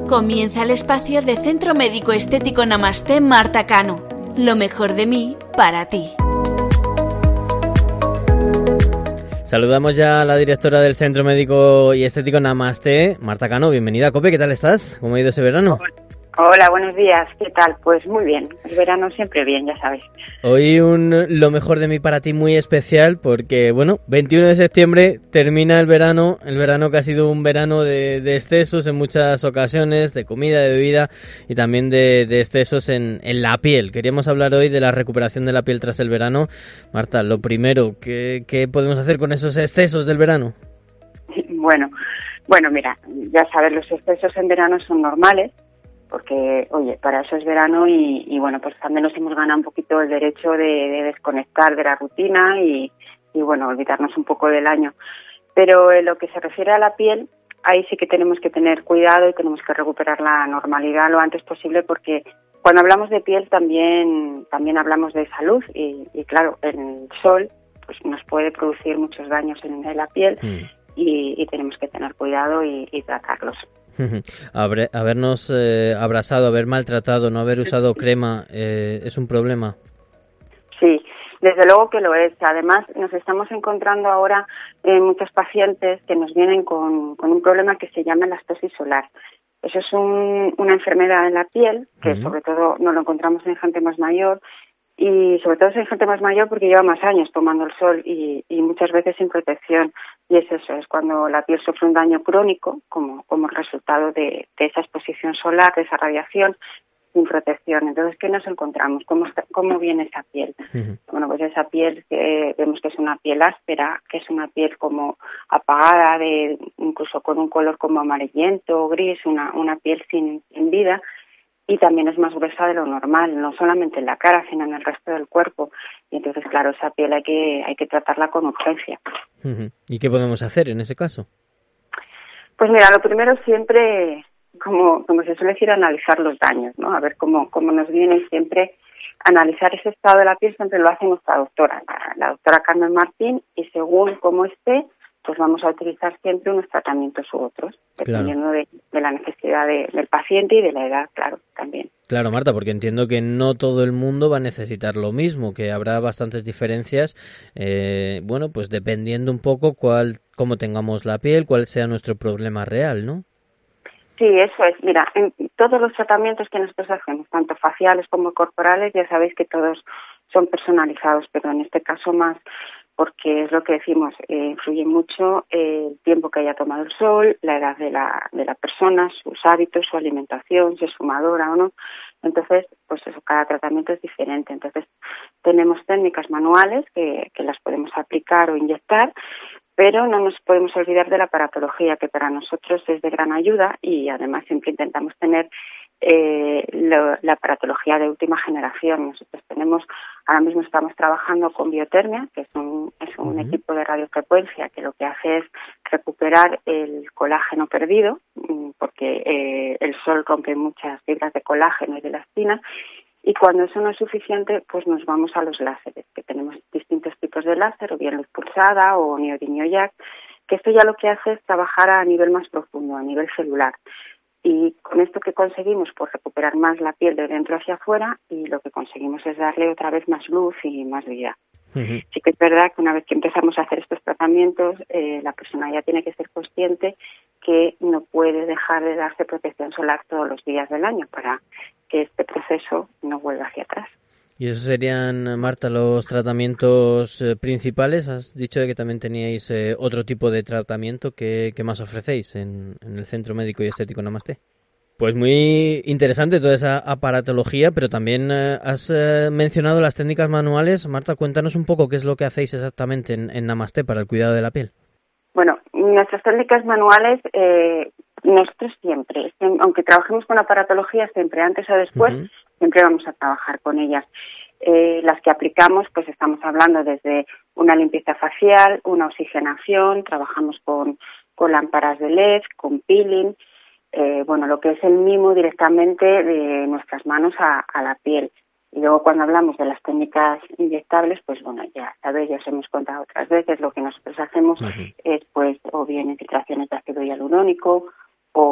Comienza el espacio de Centro Médico Estético Namaste Marta Cano. Lo mejor de mí para ti. Saludamos ya a la directora del Centro Médico y Estético Namaste, Marta Cano. Bienvenida a COPE, ¿qué tal estás? ¿Cómo ha ido ese verano? Hola, buenos días, ¿qué tal? Pues muy bien, el verano siempre bien, ya sabes. Hoy lo mejor de mí para ti muy especial porque, 21 de septiembre termina el verano que ha sido un verano de excesos en muchas ocasiones, de comida, de bebida y también de excesos en la piel. Queríamos hablar hoy de la recuperación de la piel tras el verano. Marta, lo primero, ¿qué podemos hacer con esos excesos del verano? Bueno, mira, ya sabes, los excesos en verano son normales, porque, oye, para eso es verano y bueno, pues también nos hemos ganado un poquito el derecho de desconectar de la rutina y olvidarnos un poco del año. Pero en lo que se refiere a la piel, ahí sí que tenemos que tener cuidado y tenemos que recuperar la normalidad lo antes posible, porque cuando hablamos de piel también hablamos de salud y claro, el sol pues nos puede producir muchos daños en la piel y tenemos que tener cuidado y tratarlos. Habernos abrazado, haber maltratado, no haber usado crema, ¿es un problema? Sí, desde luego que lo es. Además, nos estamos encontrando ahora muchos pacientes que nos vienen con un problema que se llama elastosis solar. Eso es una enfermedad en la piel que sobre todo no lo encontramos en gente más mayor y sobre todo en gente más mayor porque lleva más años tomando el sol y muchas veces sin protección. Y es eso, es cuando la piel sufre un daño crónico como resultado de esa exposición solar, de esa radiación, sin protección. Entonces, ¿qué nos encontramos? ¿Cómo viene esa piel? Bueno, pues esa piel que vemos que es una piel áspera, que es una piel como apagada, incluso con un color como amarillento o gris, una piel sin vida. Y también es más gruesa de lo normal, no solamente en la cara, sino en el resto del cuerpo. Y entonces, claro, esa piel hay que tratarla con urgencia. ¿Y qué podemos hacer en ese caso? Pues mira, lo primero siempre, como se suele decir, analizar los daños, ¿no? A ver cómo nos viene y siempre analizar ese estado de la piel siempre lo hace nuestra doctora, la doctora Carmen Martín, y según cómo esté, pues vamos a utilizar siempre unos tratamientos u otros, dependiendo de la necesidad del paciente y de la edad, claro, también. Claro, Marta, porque entiendo que no todo el mundo va a necesitar lo mismo, que habrá bastantes diferencias, pues dependiendo un poco cómo tengamos la piel, cuál sea nuestro problema real, ¿no? Sí, eso es. Mira, en todos los tratamientos que nosotros hacemos, tanto faciales como corporales, ya sabéis que todos son personalizados, pero en este caso más porque es lo que decimos, influye mucho el tiempo que haya tomado el sol, la edad de la persona, sus hábitos, su alimentación, si es fumadora o no. Entonces, pues eso, cada tratamiento es diferente. Entonces, tenemos técnicas manuales que las podemos aplicar o inyectar, pero no nos podemos olvidar de la aparatología, que para nosotros es de gran ayuda y además siempre intentamos tener la aparatología de última generación. Nosotros ahora mismo estamos trabajando con biotermia, que es un equipo de radiofrecuencia que lo que hace es recuperar el colágeno perdido, porque el sol rompe muchas fibras de colágeno y de elastina, y cuando eso no es suficiente, pues nos vamos a los láseres, que tenemos distintos tipos de láser, o bien luz pulsada o neodimio-yac, que esto ya lo que hace es trabajar a nivel más profundo, a nivel celular. Y con esto que conseguimos, pues recuperar más la piel de dentro hacia afuera y lo que conseguimos es darle otra vez más luz y más vida. Sí que es verdad que una vez que empezamos a hacer estos tratamientos, la persona ya tiene que ser consciente que no puede dejar de darse protección solar todos los días del año para que este proceso no vuelva hacia atrás. ¿Y esos serían, Marta, los tratamientos principales? Has dicho de que también teníais otro tipo de tratamiento. ¿Qué más ofrecéis en el Centro Médico y Estético Namaste? Pues muy interesante toda esa aparatología, pero también has mencionado las técnicas manuales. Marta, cuéntanos un poco qué es lo que hacéis exactamente en Namaste para el cuidado de la piel. Bueno, nuestras técnicas manuales, nosotros siempre, aunque trabajemos con aparatología, siempre antes o después, siempre vamos a trabajar con ellas. Las que aplicamos, pues estamos hablando desde una limpieza facial, una oxigenación, trabajamos con lámparas de LED, con peeling, lo que es el mimo directamente de nuestras manos a la piel. Y luego cuando hablamos de las técnicas inyectables, pues ya sabéis, ya os hemos contado otras veces, lo que nosotros hacemos es pues o bien infiltraciones de ácido hialurónico o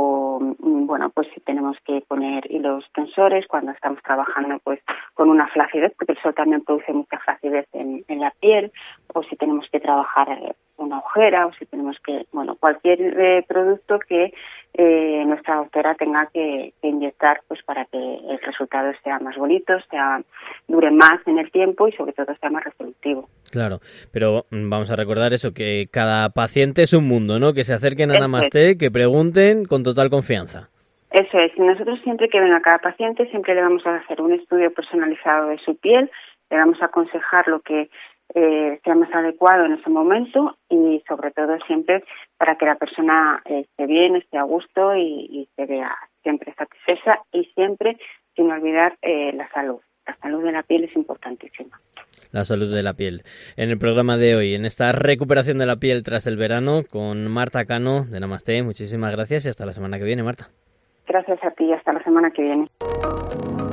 bueno, pues si tenemos que poner hilos tensores cuando estamos trabajando pues con una flacidez, porque el sol también produce mucha flacidez en la piel, o si tenemos que trabajar una ojera, o si tenemos que, bueno, cualquier producto que nuestra doctora tenga que inyectar pues para que el resultado sea más bonito, dure más en el tiempo y sobre todo sea más resolutivo. Claro, pero vamos a recordar eso, que cada paciente es un mundo, ¿no? Que se acerquen a Namasté, que pregunten con total confianza. Eso es, nosotros siempre que venga cada paciente, siempre le vamos a hacer un estudio personalizado de su piel, le vamos a aconsejar lo que sea más adecuado en ese momento y sobre todo siempre para que la persona esté bien, esté a gusto y se vea siempre satisfecha y siempre sin olvidar la salud. La salud de la piel es importantísima. La salud de la piel. En el programa de hoy, en esta recuperación de la piel tras el verano, con Marta Cano de Namasté. Muchísimas gracias y hasta la semana que viene, Marta. Gracias a ti, hasta la semana que viene.